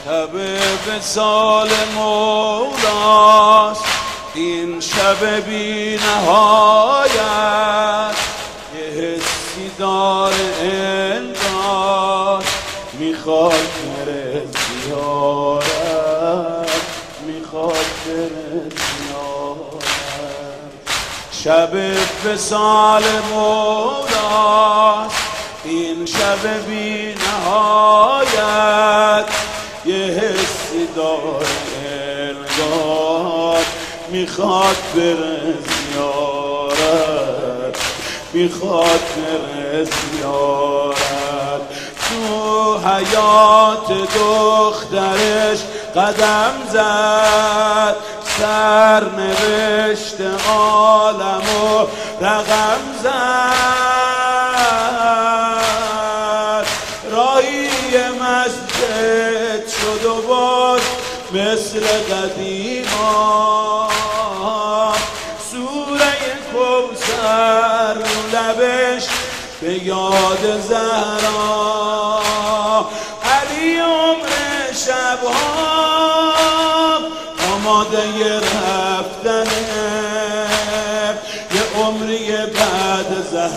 شب وصال مولاست این شب بی نهایت، یه حسی داره انگار میخواد بره زیارت، میخواد بره زیارت. شب وصال مولاست این شب بی نهایت، یه حسی داره انگار میخواد بره زیارت، میخواد بره زیارت. تو حیات دخترش قدم زد، سرنوشت عالمو رقم زد. راهی مسجد شد و باز مثل قدیما، سوره کوثر رو لبش به یاد زهرا. علی عمر شبها آماده رفتنه، یه عمری بعد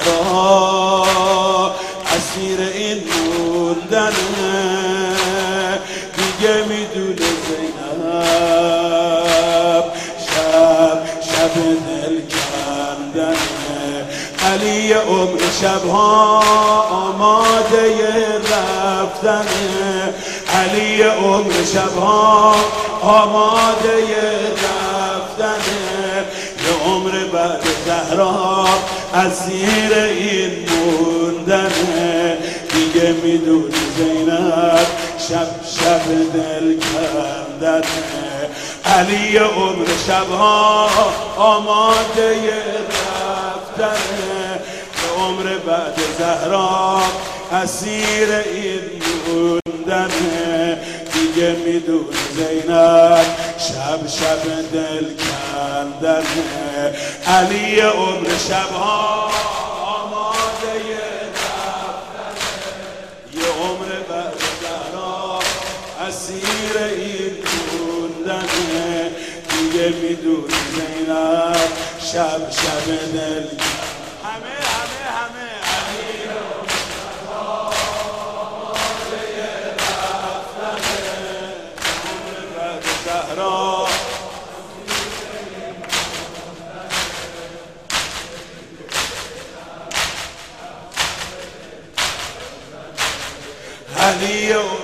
زهرا اسیر این موندنه. دیگه میدونه زینب شب دل کندنه. علی عمر شبها آماده رفتنه، علی عمر شبها آماده رفتنه. یه عمر بعد زهرا اسیر این موندنه. دیگه میدونی زینب شب دل کندنه. علی عمر شبها آماده رفتنه، یه عمر بعد زهرا اسیر این موندنه. دیگه میدونی زینب شب دل کندنه. علی عمر شبها آماده رفتنه، یه عمر بعد زهرا اسیر این موندنه. دیگه میدونی زینب شب دل همه علی عمر شبها آماده رفتنه، عمر بعد زهرا علی عمر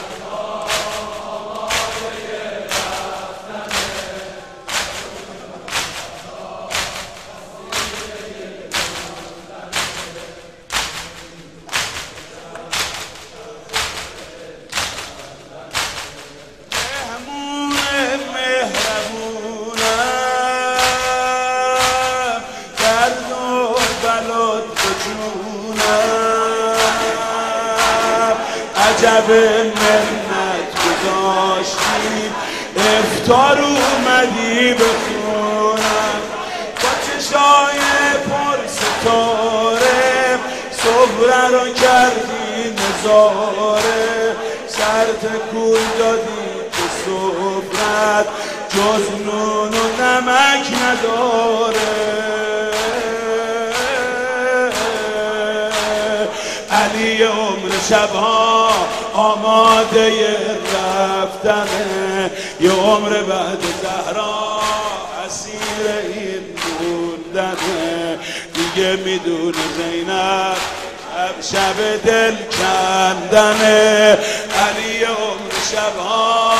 عجب منت گذاشتی افطار اومدی بخونم. با چشای پر ستاره صبره رو کردی نظاره، سر تکون دادی که صبرت جز نون و نمک نداره. علی عمر شبها آماده رفتنه، یه عمر بعد زهرا اسیر این موندنه. دیگه میدونه زینب شب دل کندنه. علی عمر شبها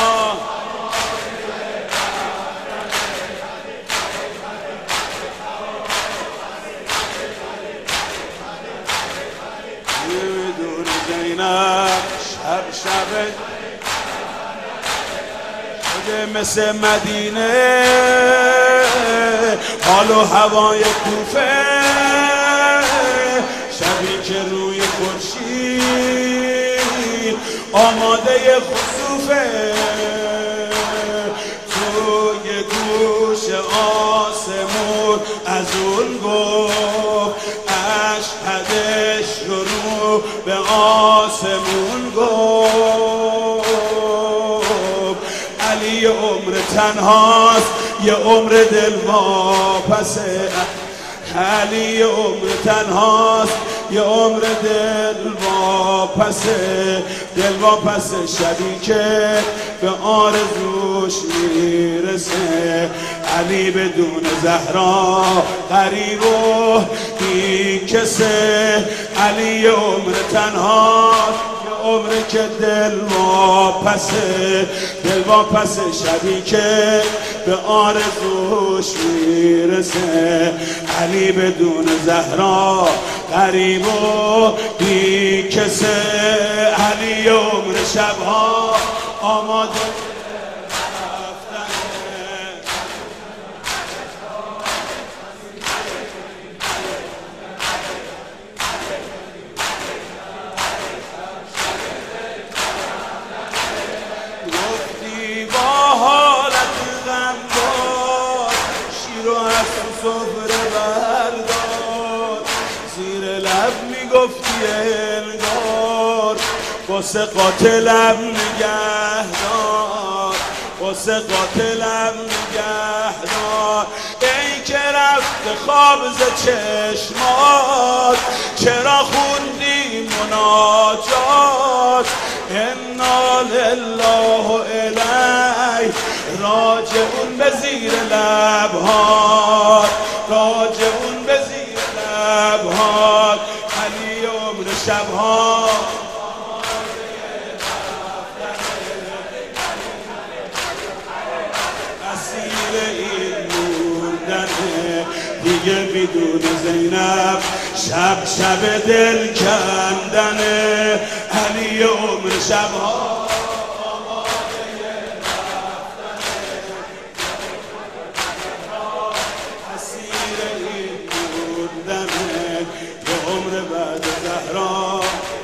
شب شده مثل مدینه، حال و هوای کوفه، شبی که روی خورشید آماده خسوفه. توی گوش آسمون از اون گفت اشهدش رو به آسمون گفت. تنهاست یه عمر دل واپسه علی یه عمر تنهاست یه عمر دل واپسه شبی که به آرزوش میرسه علی بدون زهرا غریب و بی کسه علی یه عمر تنهاست عمر که دل واپسه شبی که به آرزوش میرسه علی بدون زهرا غریب و بی کسه علی عمر شبها آماده سفره بردار زیر لب میگفتی انگار واسه قاتلم نگهدار واسه قاتلم نگهدار ای که رفت خواب ز چشمات چرا خوندی مناجات انا لله و الیه راجعون به زیر لبهات راجعون به زیر لبهات علی عمر شبها اسیر این موندنه دیگه بدون زینب شب دل کندنه علی عمر شبها بعد زهرا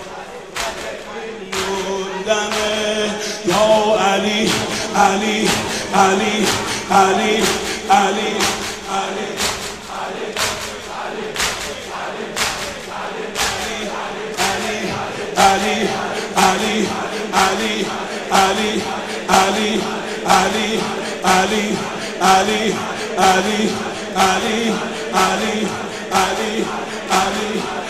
موندنه یا علی علی علی علی علی علی علی علی علی علی علی علی علی علی علی علی علی علی علی